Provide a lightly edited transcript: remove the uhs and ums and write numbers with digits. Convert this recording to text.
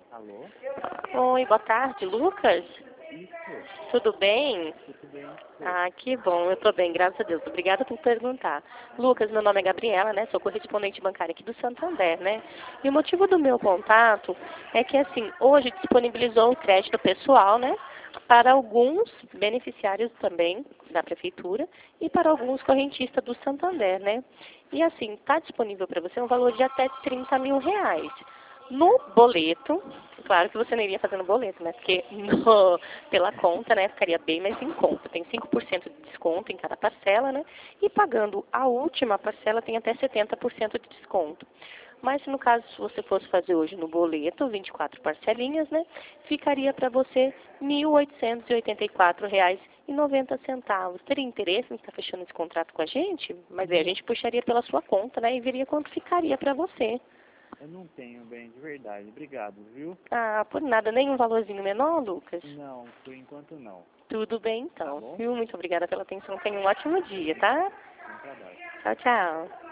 Alô? Oi, boa tarde, Lucas? Isso, Tudo bem? tudo bem? Ah, que bom, eu tô bem, graças a Deus. Obrigada por perguntar. Lucas, meu nome é Gabriela, né? Sou correspondente bancária aqui do Santander, né? E o motivo do meu contato é que, assim, hoje disponibilizou o crédito pessoal, né? Para alguns beneficiários também da prefeitura e para alguns correntistas do Santander, né? E, assim, está disponível para você um valor de até R$ 30.000. No boleto, claro que você não iria fazer no boleto, né? Porque pela conta, né, ficaria bem mais em conta. Tem 5% de desconto em cada parcela, né? E pagando a última parcela tem até 70% de desconto. Mas se no caso, se você fosse fazer hoje no boleto, 24 parcelinhas, né? Ficaria para você R$ 1.884,90. Teria interesse em estar fechando esse contrato com a gente? Mas aí a gente puxaria pela sua conta, né? E veria quanto ficaria para você. Eu não tenho bem, de verdade. Obrigado, viu? Ah, por nada, nem um valorzinho menor, Lucas? Não, por enquanto não. Tudo bem Tá então, bom? viu? Muito obrigada pela atenção. Tenha um ótimo dia, tá? Bom trabalho. Tchau, tchau.